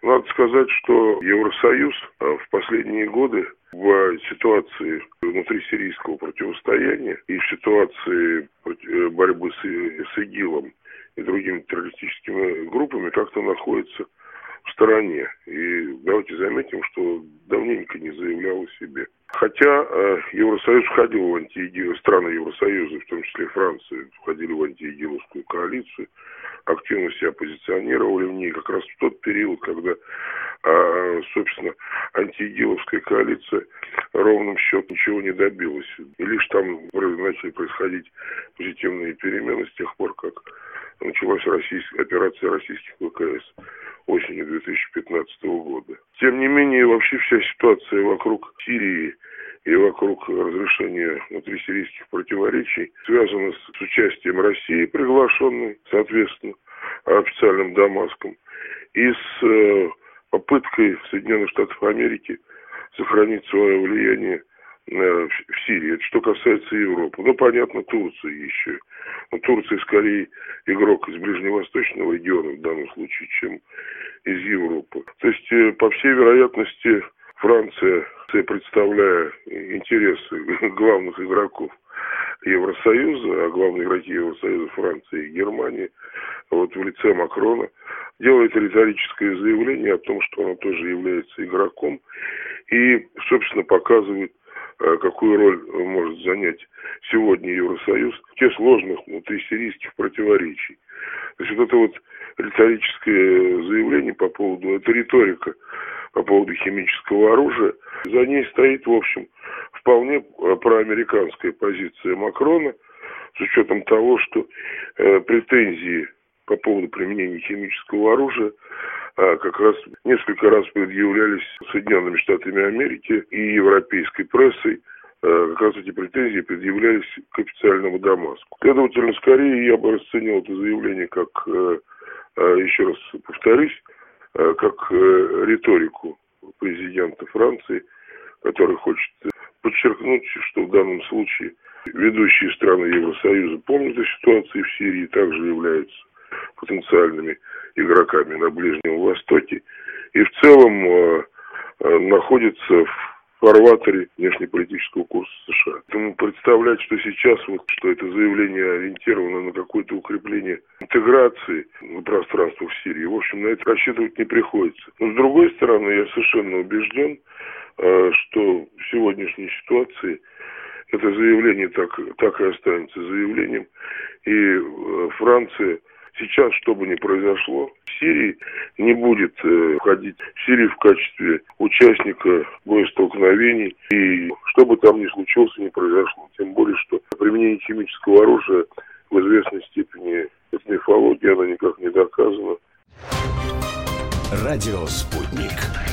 Надо сказать, что Евросоюз в последние годы в ситуации внутрисирийского противостояния и в ситуации борьбы с ИГИЛом и другими террористическими группами как-то находится в стороне. И давайте заметим, что давненько не заявлял о себе. Хотя Евросоюз входил в страны Евросоюза, в том числе Франция, входили в антиигиловскую коалицию, активно себя позиционировали в ней как раз в тот период, когда, собственно, антиигиловская коалиция ровным счетом ничего не добилась. И лишь там начали происходить позитивные перемены с тех пор, как началась операция российских ВКС осенью 2015 года. Тем не менее, вообще вся ситуация вокруг Сирии и вокруг разрешения внутрисирийских противоречий связана с участием России, приглашенной, соответственно, официальным Дамаском, и с попыткой Соединенных Штатов Америки сохранить свое влияние в Сирии. Это что касается Европы. Ну, понятно, Турция еще. Но Турция скорее игрок из ближневосточного региона в данном случае, чем из Европы. То есть, по всей вероятности, Франция, представляя интересы главных игроков Евросоюза, а главные игроки Евросоюза Франция и Германия, вот в лице Макрона, делает риторическое заявление о том, что она тоже является игроком и, собственно, показывает, какую роль может занять сегодня Евросоюз в тех сложных внутрисирийских противоречий. То есть вот это вот риторическое заявление по поводу, это риторика по поводу химического оружия, за ней стоит, в общем, вполне проамериканская позиция Макрона, с учетом того, что претензии по поводу применения химического оружия как раз несколько раз предъявлялись Соединенными Штатами Америки и европейской прессой. Как раз эти претензии предъявлялись к официальному Дамаску. Следовательно, скорее я бы расценил это заявление как, еще раз повторюсь, как риторику президента Франции, который хочет подчеркнуть, что в данном случае ведущие страны Евросоюза помнят о ситуации в Сирии, также являются потенциальными игроками на Ближнем Востоке и в целом находятся в фарватере внешнеполитического курса США. Поэтому представлять, что сейчас что это заявление ориентировано на какое-то укрепление интеграции на пространство в Сирии, в общем, на это рассчитывать не приходится. Но с другой стороны, я совершенно убежден, что в сегодняшней ситуации это заявление так и останется заявлением, и Франция сейчас, что бы ни произошло, в Сирии не будет входить в Сирию в качестве участника боестолкновений. И что бы там ни случилось, не произошло. Тем более, что применение химического оружия в известной степени это мифология, она никак не доказана. Радио «Спутник».